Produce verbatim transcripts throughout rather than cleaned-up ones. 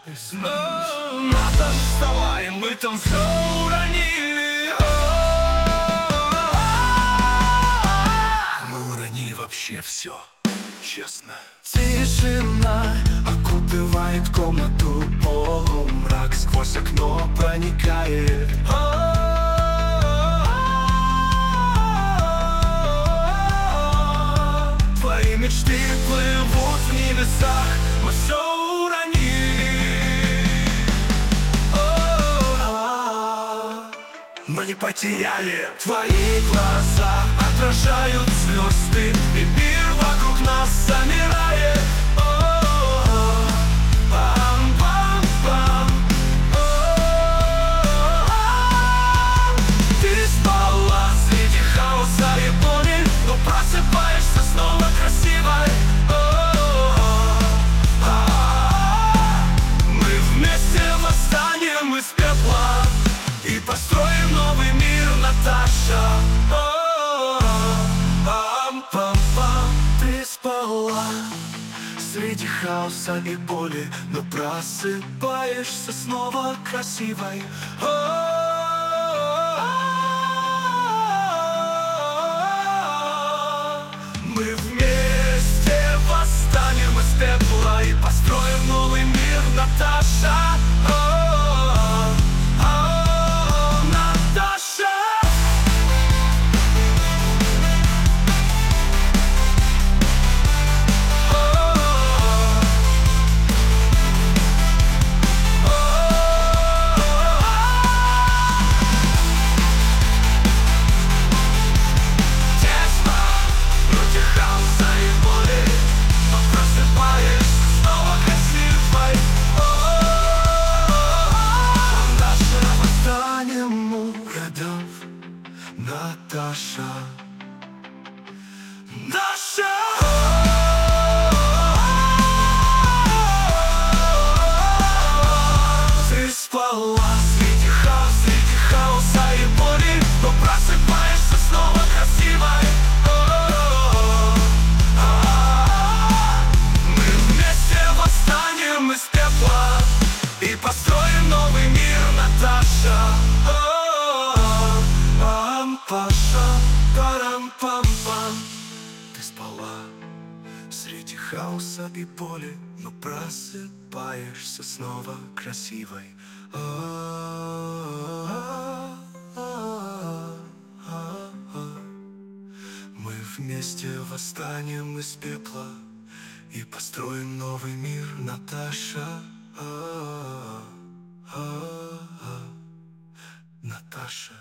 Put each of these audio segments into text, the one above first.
Наташ, вставай, мы там все уронили. Мы уронили вообще все, честно. Тишина окутывает комнату, полумрак сквозь окно проникает. Твои мечты плывут в небесах, мы все уронили. Мы не потеряли. Твои глаза отражают звезды, и мир вокруг нас замирает. Пам-пам-пам. Ты спала среди хаоса и боли, но просыпаешься снова красивой. Мы вместе восстанем из пепла и построим новый мир, Наташа. Пам-пам-пам. Ты спала среди хаоса и боли, но просыпаешься снова красивой. Мы вместе восстанем из пепла и построим новый мир, Наташа. Наташа, Наша. Ты спала среди хаоса, среди хаоса и боли, но просыпаешься снова красивой. Мы вместе восстанем из пепла и построим новый мир, Наташа. Паша, парам-пам-пам. Ты спала среди хаоса и боли, но просыпаешься снова красивой. Мы вместе восстанем из пепла и построим новый мир, Наташа. Наташа.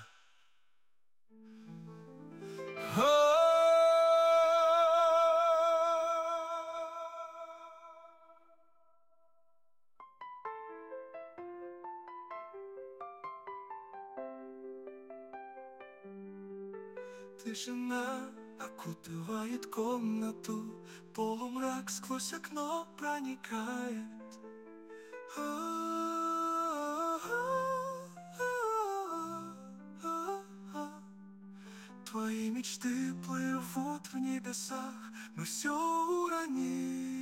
Тишина окутывает комнату, полумрак сквозь окно проникает. Твои мечты плывут в небесах, мы все уронили.